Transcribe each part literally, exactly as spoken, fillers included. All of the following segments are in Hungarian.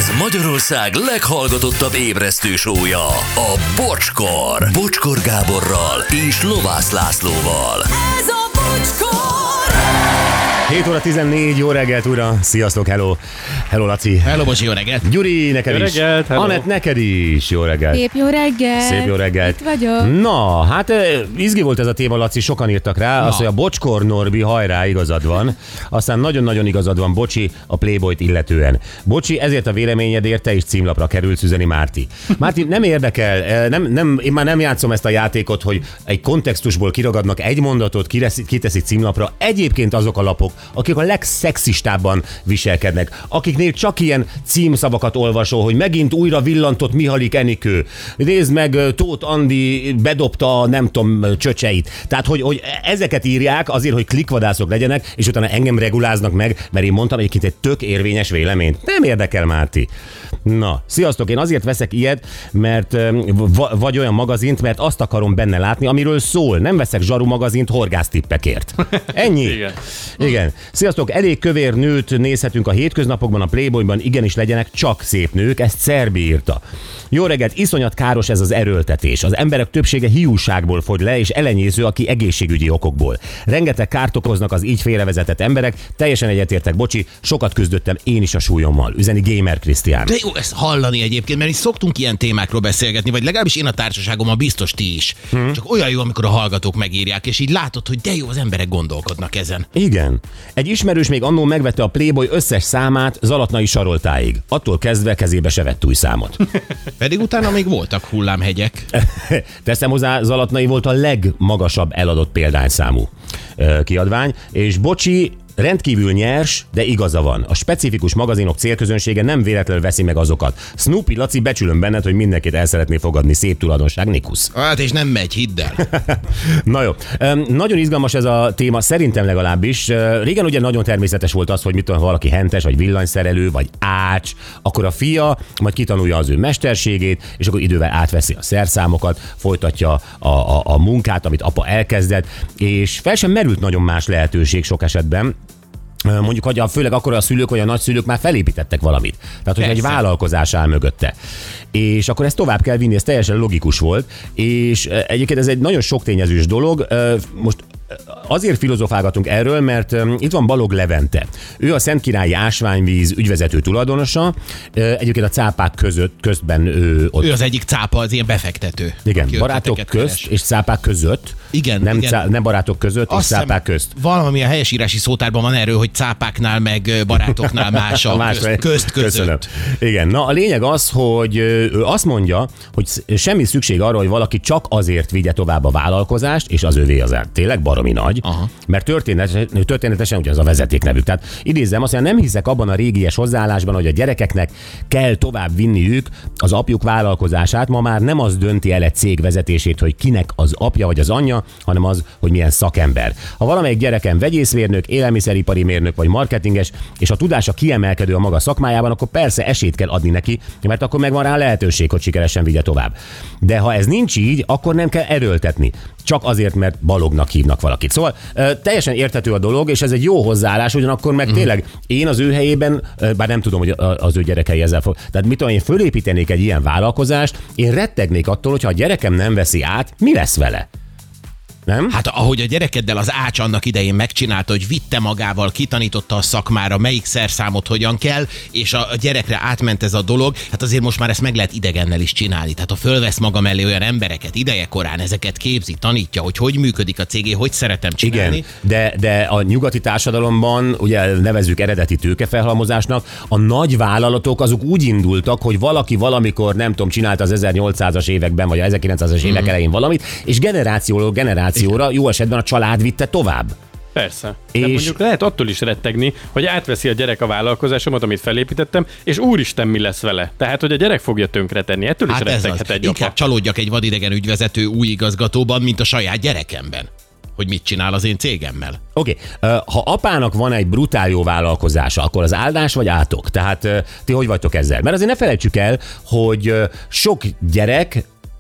Ez Magyarország leghallgatottabb ébresztő show-ja, a Bocskor. Bocskor Gáborral és Lovász Lászlóval. Ez a Bocskor! hét óra tizennégy, jó reggelt újra. Sziasztok, hello. Hello, Laci. Hello, Bocsi, jó reggelt. Gyuri, neked jó is. Reggelt, hello. Anett, neked is. Jó reggelt. Szép jó reggelt. Szép jó reggelt. Itt vagyok. Na, hát izgi volt ez a téma, Laci, sokan írtak rá. Azt, hogy a Bocskor Norbi, hajrá, igazad van. Aztán nagyon-nagyon igazad van, Bocsi, a Playboyt illetően. Bocsi, ezért a véleményedért te is címlapra kerülsz, üzeni Márti. Márti, nem érdekel, nem, nem, én már nem játszom ezt a játékot, hogy egy kontextusból kiragadnak egy mondatot, kiteszik címlapra. Egyébként azok a lapok, akik a legszexistábban viselkednek, akiknél csak ilyen címszavakat olvasol, hogy megint újra villantott Mihalik Enikő. Nézd meg, Tóth Andi bedobta, nem tudom, csöcseit. Tehát, hogy, hogy ezeket írják azért, hogy klikvadászok legyenek, és utána engem reguláznak meg, mert én mondtam egyébként egy tök érvényes véleményt. Nem érdekel, Márti. Na, sziasztok, én azért veszek ilyet, mert vagy olyan magazint, mert azt akarom benne látni, amiről szól. Nem veszek zsaru magazint horgásztippekért. Ennyi. Igen. Igen. Sziasztok, elég kövér nőt nézhetünk a hétköznapokban, a Playboyban, igenis legyenek csak szép nők, ezt Szerbi írta. Jó reggelt, iszonyat káros ez az erőltetés. Az emberek többsége hiúságból fogy le, és elenyésző, aki egészségügyi okokból. Rengeteg kárt okoznak az így félrevezetett emberek, teljesen egyetértek, Bocsi, sokat küzdöttem én is a súlyommal. Üzeni Gamer Krisztián. De jó ezt hallani egyébként, mert mi szoktunk ilyen témákról beszélgetni, vagy legalábbis én a társaságommal, biztos ti is. Hmm. Csak olyan jó, amikor a hallgatók megírják, és így látod, hogy de jó, az emberek gondolkodnak ezen. Igen. Egy ismerős még annó megvette a Playboy összes számát Zalatnai Saroltáig. Attól kezdve kezébe se vett új számot. Pedig utána még voltak hullámhegyek. Teszem hozzá, Zalatnai volt a legmagasabb eladott példányszámú kiadvány, és Bocsi rendkívül nyers, de igaza van. A specifikus magazinok célközönsége nem véletlenül veszi meg azokat. Snoopy, Laci, becsülöm benned, hogy mindenkit el szeretné fogadni, szép tulajdonság, Nikusz. Hát és nem megy, hidd el. Na jó. Nagyon izgalmas ez a téma, szerintem legalábbis. Régen ugye nagyon természetes volt az, hogy mit tudom, valaki hentes, vagy villanyszerelő, vagy ács, akkor a fia majd kitanulja az ő mesterségét, és akkor idővel átveszi a szerszámokat, folytatja a, a, a munkát, amit apa elkezdett, és fel sem merült nagyon más lehetőség sok esetben. Mondjuk, hogy a, főleg akkor a szülők vagy a nagyszülők már felépítettek valamit. Tehát, hogy egy vállalkozás áll mögötte. És akkor ezt tovább kell vinni, ez teljesen logikus volt. És egyébként ez egy nagyon sok tényezős dolog. Most azért filozofálgatunk erről, mert itt van Balog Levente. Ő a Szentkirályi Ásványvíz ügyvezető tulajdonosa. Egyébként a cápák között, közben ő ott... Ő az egyik cápa, az ilyen befektető. Igen, barátok közt keres. És cápák között. Igen, nem, igen. Cá, nem barátok között, azt és cápák közt. Valami a helyesírási szótárban van erről, hogy cápáknál meg barátoknál más a más közt, közt között. Köszönöm. Igen, na a lényeg az, hogy ő azt mondja, hogy semmi szükség arra, hogy valaki csak azért vigye tovább a vállalkozást, és az övé az tényleg baromi nagy, aha, mert történetesen, történetesen ugyanaz a vezeték nevük. Tehát idézzem, azt mondja, nem hiszek abban a régies hozzáállásban, hogy a gyerekeknek kell tovább vinniük az apjuk vállalkozását. Ma már nem az dönti el egy cég vezetését, hogy kinek az apja vagy az anyja, hanem az, hogy milyen szakember. Ha valamelyik gyereken vegyészmérnök, élelmiszeripari mérnök vagy marketinges, és a tudása kiemelkedő a maga szakmájában, akkor persze esélyt kell adni neki, mert akkor megvan rá lehetőség, hogy sikeresen vigye tovább. De ha ez nincs így, akkor nem kell erőltetni. Csak azért, mert Balognak hívnak valakit. Szóval teljesen érthető a dolog, és ez egy jó hozzáállás, ugyanakkor meg tényleg én az ő helyében, bár nem tudom, hogy az ő gyerekei ezzel fog. Tehát mit tudom, én fölépítenék egy ilyen vállalkozást, én rettegnék attól, hogyha a gyerekem nem veszi át, mi lesz vele? Nem? Hát ahogy a gyerekeddel az ács annak idején megcsinálta, hogy vitte magával, kitanította a szakmára, melyik szerszámot hogyan kell, és a gyerekre átment ez a dolog, hát azért most már ezt meg lehet idegennel is csinálni. Tehát ha fölvesz maga mellé olyan embereket, idejekorán ezeket képzi, tanítja, hogy hogy működik a cégé, hogy szeretem csinálni. Igen, de, de a nyugati társadalomban, ugye nevezzük eredeti tőkefelhalmozásnak, a nagy vállalatok azok úgy indultak, hogy valaki valamikor, nem tudom, csinálta az ezernyolcszázas években, vagy az ezerkilencszázas évek mm. elején valamit, és generációról generáció Óra, jó esetben a család vitte tovább. Persze. És... De mondjuk lehet attól is rettegni, hogy átveszi a gyerek a vállalkozásomat, amit felépítettem, és úristen, mi lesz vele. Tehát, hogy a gyerek fogja tönkretenni. Ettől hát is retteghet egy Inkább csalódjak egy vadidegen ügyvezető új igazgatóban, mint a saját gyerekemben. Hogy mit csinál az én cégemmel. Oké, okay. Ha apának van egy brutál jó vállalkozása, akkor az áldás vagy átok? Tehát ti hogy vagytok ezzel? Mert azért ne felejtsük el, hogy sok gyerek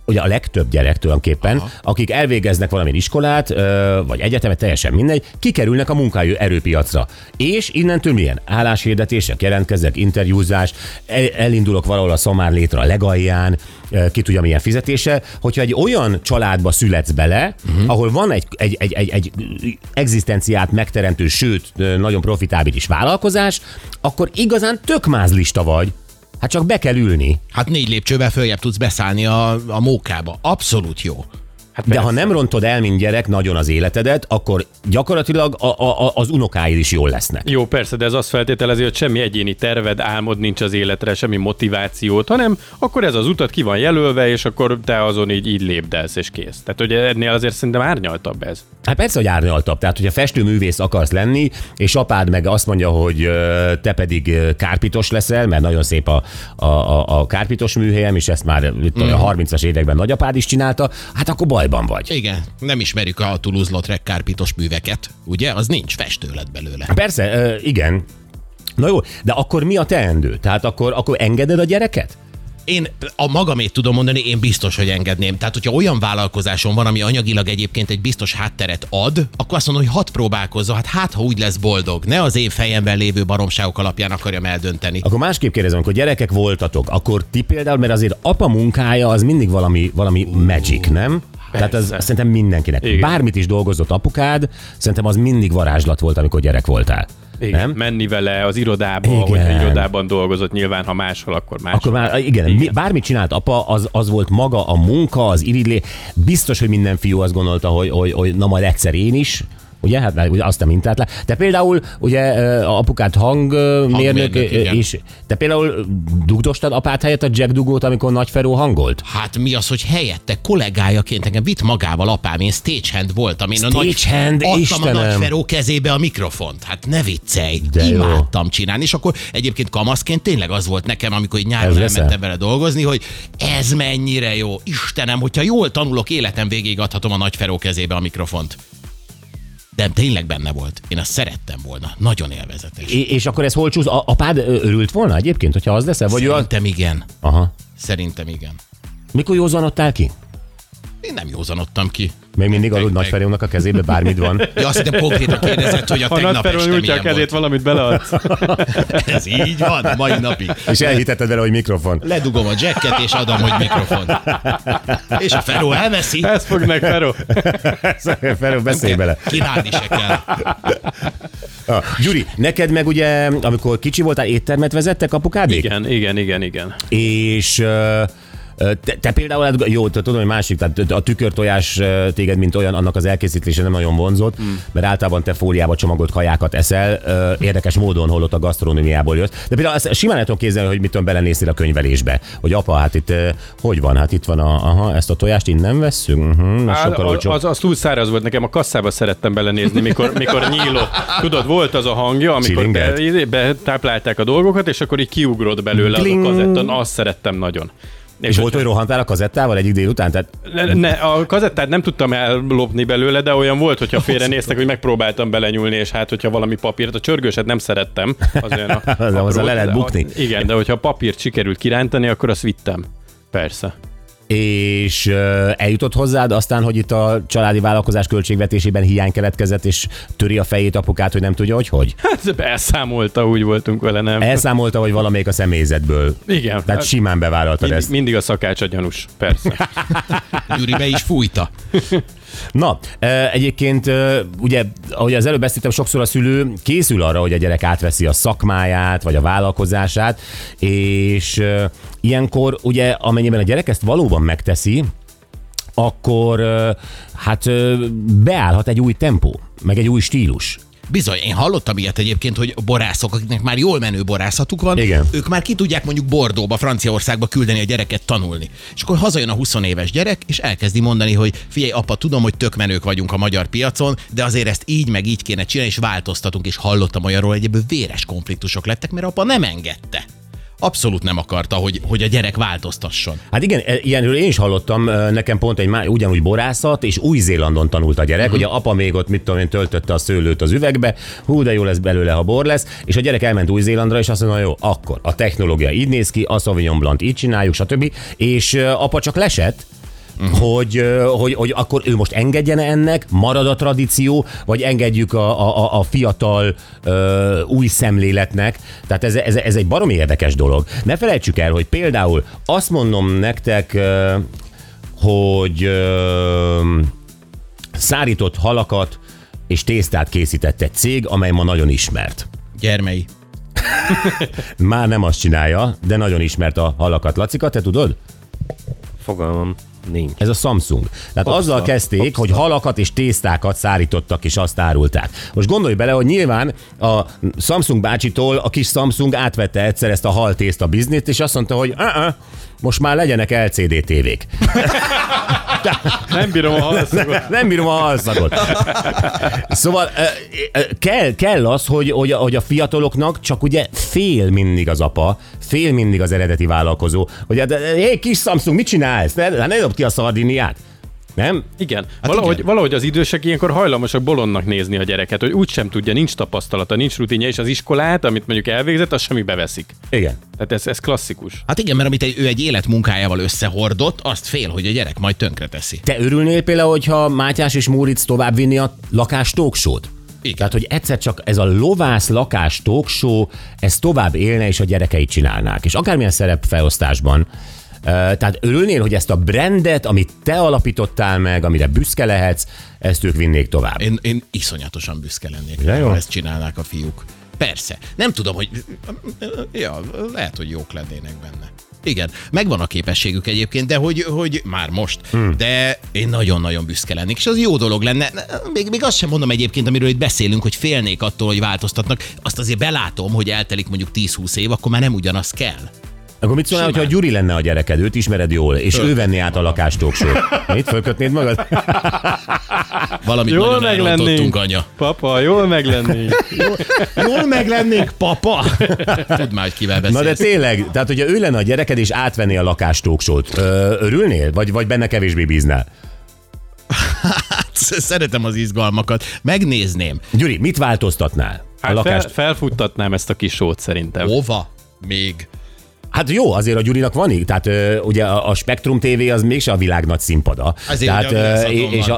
ugye a legtöbb gyerek tulajdonképpen, aha, akik elvégeznek valamilyen iskolát, vagy egyetemet, teljesen mindegy, kikerülnek a munkaerőpiacra. És innentől milyen? Álláshirdetések, jelentkeznek, interjúzás, elindulok valahol a szamár létre a legalján, ki tudja milyen fizetése, hogyha egy olyan családba születsz bele, uh-huh. ahol van egy, egy, egy, egy, egy egzisztenciát megteremtő, sőt, nagyon profitábilis vállalkozás, akkor igazán tök mázlista vagy. Hát csak be kell ülni. Hát négy lépcsővel följebb tudsz beszállni a, a mókába. Abszolút jó. Hát de ha nem rontod el, mint gyerek, nagyon az életedet, akkor gyakorlatilag a, a, az unokáid is jól lesznek. Jó, persze, de ez azt feltételezi, hogy semmi egyéni terved, álmod nincs az életre, semmi motivációt, hanem akkor ez az utat ki van jelölve, és akkor te azon így, így lépdelsz, és kész. Tehát, hogy ennél azért szerintem árnyaltabb ez. Hát persze, hogy árnyaltabb. Tehát, hogyha festőművész akarsz lenni, és apád meg azt mondja, hogy te pedig kárpitos leszel, mert nagyon szép a, a, a, a kárpitos műhelyem, és ezt már itt mm. a harmincas években nagyapád is csinálta, hát akkor bajban vagy. Igen, nem ismerjük a Toulouse-Lautrec kárpitos műveket, ugye? Az nincs, festő lett belőle. Persze, igen. Na jó, de akkor mi a teendő? Tehát akkor, akkor engeded a gyereket? Én a magamét tudom mondani, én biztos, hogy engedném. Tehát, hogyha olyan vállalkozásom van, ami anyagilag egyébként egy biztos hátteret ad, akkor azt mondom, hogy hadd próbálkozza, hát hát, ha úgy lesz boldog. Ne az én fejemben lévő baromságok alapján akarjam eldönteni. Akkor másképp kérdezem, amikor gyerekek voltatok, akkor ti például, mert azért apa munkája az mindig valami, valami magic, nem? Persze. Tehát az szerintem mindenkinek. Igen. Bármit is dolgozott apukád, szerintem az mindig varázslat volt, amikor gyerek voltál. Igen, nem? Menni vele az irodába, igen, hogyha irodában dolgozott, nyilván, ha máshol, akkor máshol. Akkor már, igen, igen. Bármit csinált apa, az, az volt maga a munka, az irigylé. Biztos, hogy minden fiú azt gondolta, hogy, hogy, hogy na majd egyszer én is. Ugye, hát ugye azt a mintát lát. Te például, ugye apukát hangmérnök, és te például dugdostad apád helyett a Jack dugót, amikor Nagy Feró hangolt? Hát mi az, hogy helyette kollégájaként engem vitt magával apám, én stagehand voltam. Én a stagehand, nagy, Istenem. adtam a Nagy Feró kezébe a mikrofont. Hát ne viccelj, de imádtam jó. csinálni. És akkor egyébként kamaszként tényleg az volt nekem, amikor nyáron elmentem vele dolgozni, hogy ez mennyire jó. Istenem, hogyha jól tanulok, életem végig adhatom a Nagy Feró kezébe a mikrofont. De tényleg benne volt. Én azt szerettem volna. Nagyon élvezetes. É- és akkor ez hol csúsz? A- apád örült volna egyébként, hogyha az leszel? Vagy Szerintem a... igen. Aha. Szerintem igen. Mikor józanodtál ki? Én nem józanodtam ki. Még mindig alud Nagy Ferónak a kezébe bármit van. Ja, azt hiszem konkrétan kérdezett, hogy a tegnap este milyen volt. Ha Nagy Feró a kezét, valamit beleadsz. Ez így van, mai napig. És elhitetted vele, hogy mikrofon. Ledugom a jacket, és adom, hogy mikrofon. És a Feró elveszi. Ez fog meg, Feró. Feró, beszélj bele. Kínálni se kell. Ah, Gyuri, neked meg ugye, amikor kicsi voltál, éttermet vezettek apukádék? Igen, igen, igen, igen. És... Uh, Te, te például, jó, tudom, hogy másik, tehát a tükörtojás téged, mint olyan, annak az elkészítése nem nagyon vonzott, mm. mert általában te fóliába csomagolt kajákat eszel, érdekes módon holott a gasztronómiából jössz. De például ezt simán el tudom képzelni, hogy mit tudom, belenéztél a könyvelésbe, hogy apa, hát itt hogy van, hát itt van, a, aha, ezt a tojást innen vesszünk, uh-huh, Á, az, az túl száraz volt nekem, a kasszába szerettem belenézni, mikor, mikor nyílott. Tudod, volt az a hangja, amikor be, betáplálták a dolgokat, és akkor így kiugrott belőle Kling. Az a kazetton, azt szerettem nagyon. És, és volt, hogy rohantál a kazettával egyik délután? Tehát... Ne, ne, a kazettát nem tudtam ellopni belőle, de olyan volt, hogyha félrenéztek, hogy megpróbáltam belenyúlni, és hát, hogyha valami papírt, a csörgőset nem szerettem. Az olyan a, az apró, az le lehet bukni. A, igen, de hogyha a papírt sikerült kirántani, akkor azt vittem. Persze. És uh, eljutott hozzád aztán, hogy itt a családi vállalkozás költségvetésében hiány keletkezett, és töri a fejét apukát, hogy nem tudja, hogy hogy? Hát elszámolta, úgy voltunk vele, nem? Elszámolta, hogy valamelyik a személyzetből. Igen. Tehát simán bevállaltad mindig, ezt. Mindig a szakács a gyanús, persze. Gyuri be is fújta. Na, egyébként ugye, ahogy az előbb beszéltem, sokszor a szülő készül arra, hogy a gyerek átveszi a szakmáját, vagy a vállalkozását, és ilyenkor ugye, amennyiben a gyerek ezt valóban megteszi, akkor hát beállhat egy új tempó, meg egy új stílus. Bizony, én hallottam ilyet egyébként, hogy borászok, akiknek már jól menő borászatuk van, igen. Ők már ki tudják mondjuk Bordeauxba, Franciaországba küldeni a gyereket tanulni. És akkor hazajön a húsz éves gyerek, és elkezdi mondani, hogy figyelj, apa, tudom, hogy tök menők vagyunk a magyar piacon, de azért ezt így meg így kéne csinálni, és változtatunk, és hallottam olyanról, hogy ebből véres konfliktusok lettek, mert apa nem engedte. Abszolút nem akarta, hogy, hogy a gyerek változtasson. Hát igen, ilyenről én is hallottam, nekem pont egy ugyanúgy borászat, és Új-Zélandon tanult a gyerek, uh-huh. Ugye apa még ott, mit tudom én, töltötte a szőlőt az üvegbe, hú, de jó lesz belőle, ha bor lesz, és a gyerek elment Új-Zélandra, és azt mondja, jó, akkor a technológia így néz ki, a Sauvignon Blanc így csináljuk, stb. És apa csak lesett, uh-huh. hogy, hogy, hogy akkor ő most engedjen ennek, marad a tradíció, vagy engedjük a, a, a fiatal ö, új szemléletnek. Tehát ez, ez, ez egy baromi érdekes dolog. Ne felejtsük el, hogy például azt mondom nektek, ö, hogy ö, szárított halakat és tésztát készített egy cég, amely ma nagyon ismert. Gyermei. Már nem azt csinálja, de nagyon ismert a halakat. Lacika, te tudod? Fogalmam nincs. Ez a Samsung. Tehát Hopsa, azzal kezdték, hopsa. hogy halakat és tésztákat szárítottak és azt árulták. Most gondolj bele, hogy nyilván a Samsung bácsitól a kis Samsung átvette egyszer ezt a hal tészta bizniszt, és azt mondta, hogy uh-uh, most már legyenek el cé dé tévék. Nem bírom a halszagot. Nem bírom a halszagot. Szóval kell, kell az, hogy, hogy, hogy a fiataloknak csak ugye fél mindig az apa, fél mindig az eredeti vállalkozó, hogy hát, hé, kis Samsung, mit csinálsz? Ne, ne dobd ki a Szardiniát. Nem? Igen. Hát valahogy, igen. valahogy az idősek ilyenkor hajlamosak bolondnak nézni a gyereket, hogy úgy sem tudja, nincs tapasztalata, nincs rutinja, és az iskolát, amit mondjuk elvégzett, azt semmi beveszik. Igen. Tehát ez, ez klasszikus. Hát igen, mert amit egy, ő egy életmunkájával összehordott, azt fél, hogy a gyerek majd tönkreteszi. Te örülnél például, hogyha Mátyás és Móricz tovább vinni a lakás talkshow-t? Igen. Tehát, hogy egyszer csak ez a lovász lakás talkshow, ez tovább élne, és a gyerekeit csinálnák. És akármilyen szerepfelosztásban. Tehát örülnél, hogy ezt a brandet, amit te alapítottál meg, amire büszke lehetsz, ezt ők vinnék tovább. Én, én iszonyatosan büszke lennék, De jó. ha ezt csinálnák a fiúk. Persze. Nem tudom, hogy... Ja, lehet, hogy jók lennének benne. Igen, megvan a képességük egyébként, de hogy, hogy már most. Hmm. De én nagyon-nagyon büszke lennék, és az jó dolog lenne. Még, még azt sem mondom egyébként, amiről itt beszélünk, hogy félnék attól, hogy változtatnak. Azt azért belátom, hogy eltelik mondjuk tíz-húsz év, akkor már nem ugyanaz kell. Akkor mit szólnál, hogyha a Gyuri lenne a gyereked, őt ismered jól, és Föl. ő venné át a lakás talkshow-t? Mit, fölkötnéd magad? Valamit Jól nagyon meg elrontottunk, lennénk. anya. Papa, jól meg lennénk. Jól meg lennénk, papa! Tudd már, hogy kivel beszélsz. Na de tényleg, tehát hogyha ő lenne a gyereked, és átvenné a lakás talkshow-t, ö, örülnél? Vagy, vagy benne kevésbé bíznál? Hát, szeretem az izgalmakat. Megnézném. Gyuri, mit változtatnál? A Hát fel, lakást? felfuttatnám ezt a kis sót szerintem. Hova? Még. Hát jó, azért a Gyurinak van így, tehát ö, ugye a, a Spektrum té vé az mégse a világ nagy színpada. Azért tehát, ugye a ö, Viaszaton és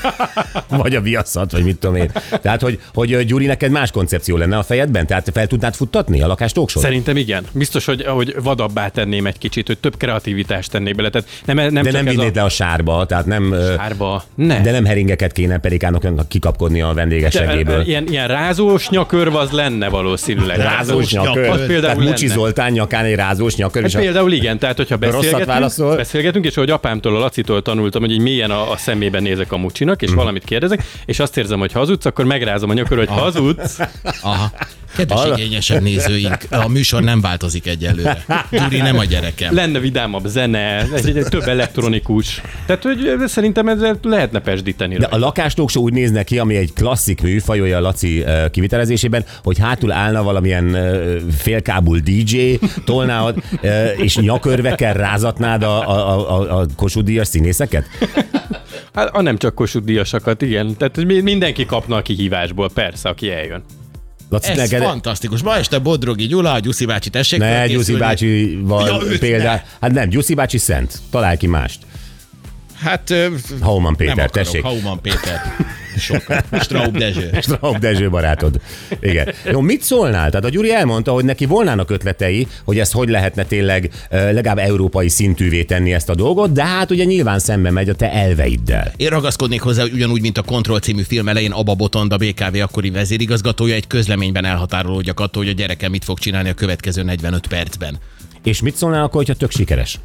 a, vagy a Viaszat, vagy mit tudom én. Tehát, hogy, hogy ö, Gyuri, neked más koncepció lenne a fejedben? Tehát fel tudnád futtatni a lakás talkshow-t? Szerintem igen. Biztos, hogy, hogy vadabbá tenném egy kicsit, hogy több kreativitást tennék bele. Tehát nem, nem De csak nem ez vinnéd a le a sárba, tehát nem... ö, sárba. Ne. De nem heringeket kéne Perikánoknak kikapkodni a vendéges De, seggéből. ilyen, ilyen rázós nyakörv az lenne valószínűleg. Rázós nyakör. nyakör. Az Tehát például Mucsi lenne. Zoltán nyakán egy rázós nyakör. Hát és a- például igen, tehát hogyha Rosszat beszélgetünk, válaszol? beszélgetünk, és ahogy apámtól, a Lacitól tanultam, hogy így mélyen a, a szemében nézek a Mucsinak, és valamit kérdezek, és azt érzem, hogy hazudsz, akkor megrázom a nyakör, hogy hazudsz. Aha. Kedves igényesebb nézőink, a műsor nem változik egyelőre. Gyuri nem a gyerekem. Lenne vidámabb zene, egy, egy, egy több elektronikus. Tehát, hogy szerintem ezzel lehetne pesdíteni. De a lakás talkshow úgy nézne ki, ami egy klasszik műfaj, a Laci uh, kivitelezésében, hogy hátul állna valamilyen uh, félkábul dé dzsé, tolnád, uh, és nyakörvekkel rázatnád a, a, a, a Kossuth Díjas színészeket? Hát, a nem csak Kossuth Díjasakat, igen. Tehát mi- mindenki kapna a kihívásból, persze, aki eljön. Laci, Ez neked... fantasztikus. Ma este Bodrogi Gyula, a Gyuszi bácsi, tessék Ne, felkészülni. Gyuszi bácsival Ja, őt például. ne. Hát nem, Gyuszi bácsi szent. Találj ki mást. Hát... ö, Hauman Péter, nem akarok, tessék. Hauman Péter. Sokkal. Straub Dezső. Straub Dezső barátod. Igen. Jó, mit szólnál? Tehát a Gyuri elmondta, hogy neki volnának ötletei, hogy ezt hogy lehetne tényleg ö, legalább európai szintűvé tenni ezt a dolgot, de hát ugye nyilván szembe megy a te elveiddel. Én ragaszkodnék hozzá, hogy ugyanúgy, mint a Control című film elején Abba Botond, a bé ká vé akkori vezérigazgatója egy közleményben elhatárolódjak attól, hogy a gyerekem mit fog csinálni a következő negyvenöt percben. És mit szólnál akkor, hogyha tök sikeres?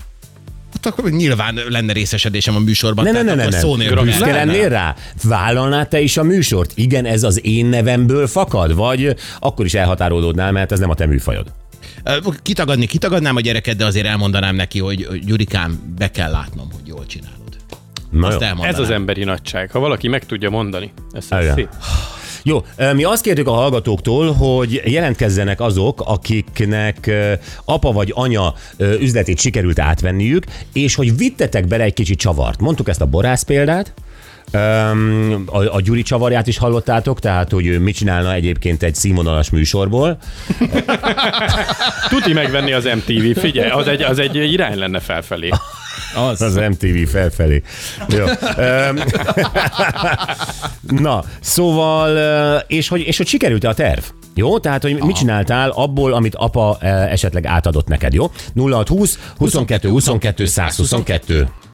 Hát akkor nyilván lenne részesedésem a műsorban. Ne, ne, tehát ne, ne, akkor ne. szó nélkül Büszke lenne. lennél rá? Vállalnád te is a műsort? Igen, ez az én nevemből fakad? Vagy akkor is elhatárolódnál, mert ez nem a te műfajod? Ö, Kitagadni, kitagadnám a gyereket, de azért elmondanám neki, hogy hogy Gyurikám, be kell látnom, hogy jól csinálod. Na Azt jó. elmondanám. Ez az emberi nagyság. Ha valaki meg tudja mondani. Ez az Igen. szép. Jó, mi azt kértük a hallgatóktól, hogy jelentkezzenek azok, akiknek apa vagy anya üzletét sikerült átvenniük, és hogy vittetek bele egy kicsit csavart. Mondtuk ezt a borász példát, Um, a, a Gyuri csavarját is hallottátok, tehát hogy ő mit csinálna egyébként egy színvonalas műsorból. Tuti megvenni az em té vé, figyelj, az egy, az egy irány lenne felfelé. Az, az em té vé felfelé. Jó. Um, Na, szóval, és hogy, és hogy sikerült-e a terv? Jó, tehát, hogy mit csináltál abból, amit apa esetleg átadott neked, jó? nulla hat húsz huszonkettő huszonkettő száz huszonkettő